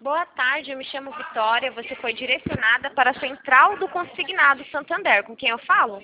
Boa tarde, eu me chamo Vitória. Você foi direcionada para a Central do Consignado Santander. Com quem eu falo?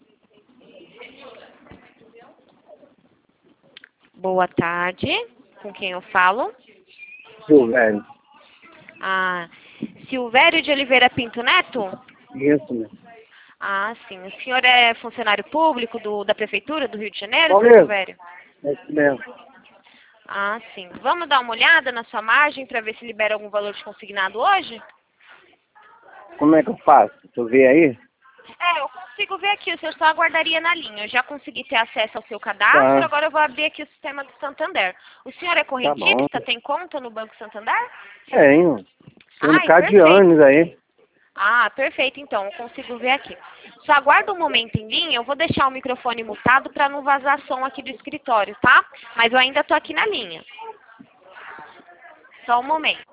Boa tarde. Com quem eu falo? Silvério. Ah, Silvério de Oliveira Pinto Neto? Isso, né? Ah, sim. O senhor é funcionário público da Prefeitura do Rio de Janeiro, Qual seu mesmo? Silvério? É isso mesmo. Ah, sim. Vamos dar uma olhada na sua margem para ver se libera algum valor de consignado hoje? Como é que eu faço? Tu vê aí? Eu consigo ver aqui. O senhor só aguardaria na linha. Eu já consegui ter acesso ao seu cadastro, Tá, agora eu vou abrir aqui o sistema do Santander. O senhor é tá bom. correntista? Tem conta no Banco Santander? Tenho. Tenho um Ai, bocado de perfeito. anos aí. Ah, perfeito, então. Eu consigo ver aqui. Só aguarda um momento em linha. Eu vou deixar o microfone mutado para não vazar som aqui do escritório, tá? Mas eu ainda tô aqui na linha. Só um momento.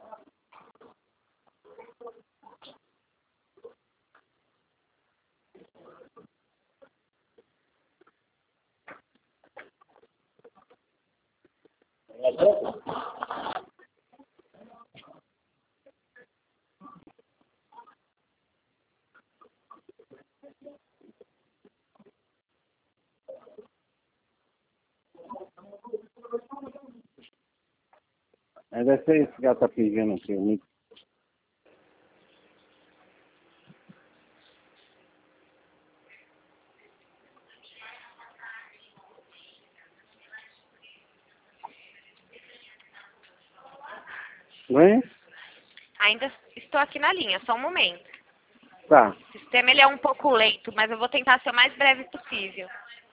Mas deve ser isso que ela tá pedindo aqui. Oi? Ainda estou aqui na linha, só um momento. Tá. O sistema ele é um pouco lento, mas eu vou tentar ser o mais breve possível.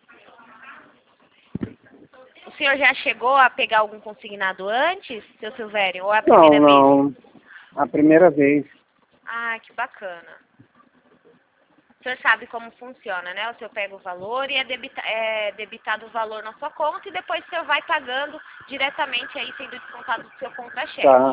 O senhor já chegou a pegar algum consignado antes, seu Silvério? Ou é a primeira vez? Não. A primeira vez. Ah, que bacana. O senhor sabe como funciona, né? O senhor pega o valor e é debitado o valor na sua conta e depois o senhor vai pagando diretamente aí, sendo descontado do seu contra-cheque. Tá.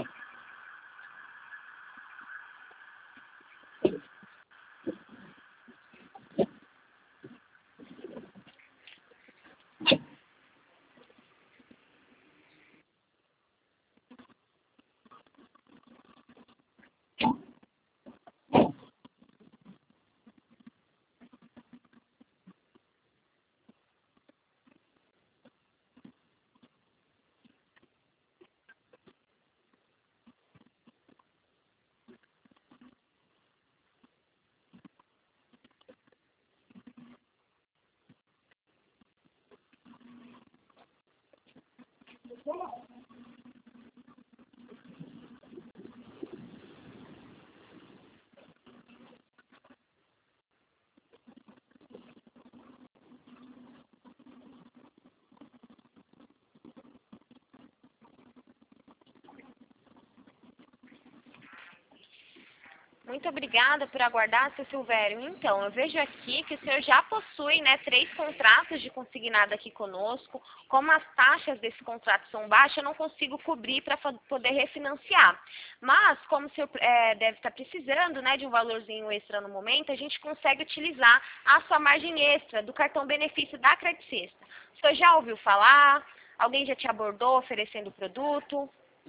Muito obrigada por aguardar, seu Silvério. Então, eu vejo aqui que o senhor já possui, né, 3 contratos de consignado aqui conosco. Como as taxas desse contrato são baixas, eu não consigo cobrir para poder refinanciar. Mas, como o senhor deve estar precisando, né, de um valorzinho extra no momento, a gente consegue utilizar a sua margem extra do cartão benefício da Credit Sexta. O senhor já ouviu falar? Alguém já te abordou oferecendo o produto?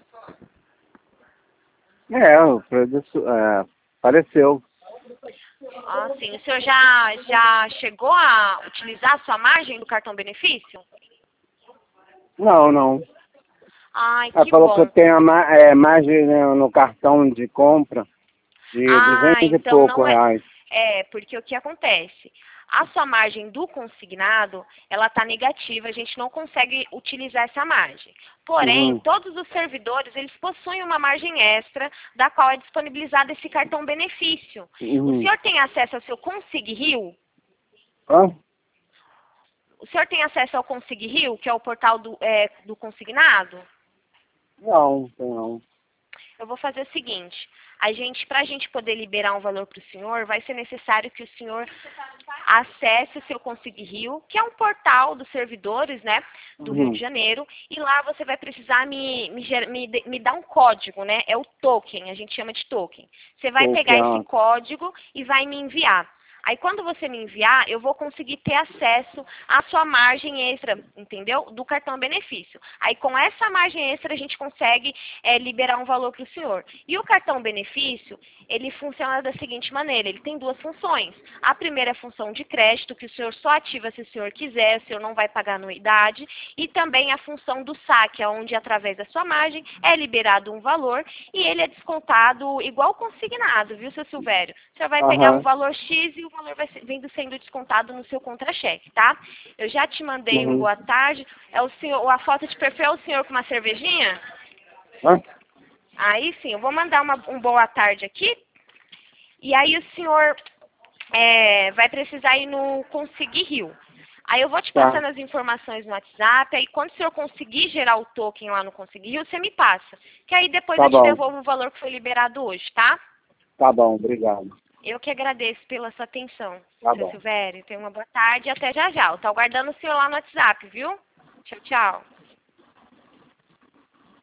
O produto apareceu. Ah, sim. O senhor já chegou a utilizar a sua margem do cartão benefício? Não. Ai, Ela que falou que eu bom. tenho margem, né, no cartão de compra de Ah, 200 e então pouco não é. reais. Porque o que acontece? A sua margem do consignado, ela está negativa, a gente não consegue utilizar essa margem. Porém, Uhum. todos os servidores, eles possuem uma margem extra, da qual é disponibilizado esse cartão benefício. O Uhum. senhor tem acesso ao seu Consig Rio? Hã? O senhor tem acesso ao Consig Rio, que é o portal do consignado? Não. Eu vou fazer o seguinte, para a gente poder liberar um valor para o senhor, vai ser necessário que o senhor acesse o seu Consig Rio, que é um portal dos servidores, né, do Rio de Uhum. Janeiro, e lá você vai precisar me dar um código, né, é o token, a gente chama de token. Você vai pegar esse código e vai me enviar. Aí quando você me enviar, eu vou conseguir ter acesso à sua margem extra, entendeu? Do cartão benefício. Aí com essa margem extra a gente consegue liberar um valor para o senhor. E o cartão benefício, ele funciona da seguinte maneira, ele tem duas funções. A primeira é a função de crédito, que o senhor só ativa se o senhor quiser, o senhor não vai pagar anuidade. E também a função do saque, onde através da sua margem é liberado um valor e ele é descontado igual consignado, viu, seu Silvério? O senhor vai pegar um valor X e o valor vai sendo descontado no seu contra-cheque, tá? Eu já te mandei um boa tarde. É o senhor, a foto de perfil é o senhor com uma cervejinha? Aí sim, eu vou mandar um boa tarde aqui. E aí o senhor vai precisar ir no Conseguir Rio. Aí eu vou te passando as informações no WhatsApp, aí quando o senhor conseguir gerar o token lá no Conseguir Rio, você me passa. Que aí depois eu te devolvo o valor que foi liberado hoje, tá? Tá bom, obrigado. Eu que agradeço pela sua atenção, Tá seu bom. Silvério. Tenha uma boa tarde e até já já. Eu tô aguardando o senhor lá no WhatsApp, viu? Tchau, tchau.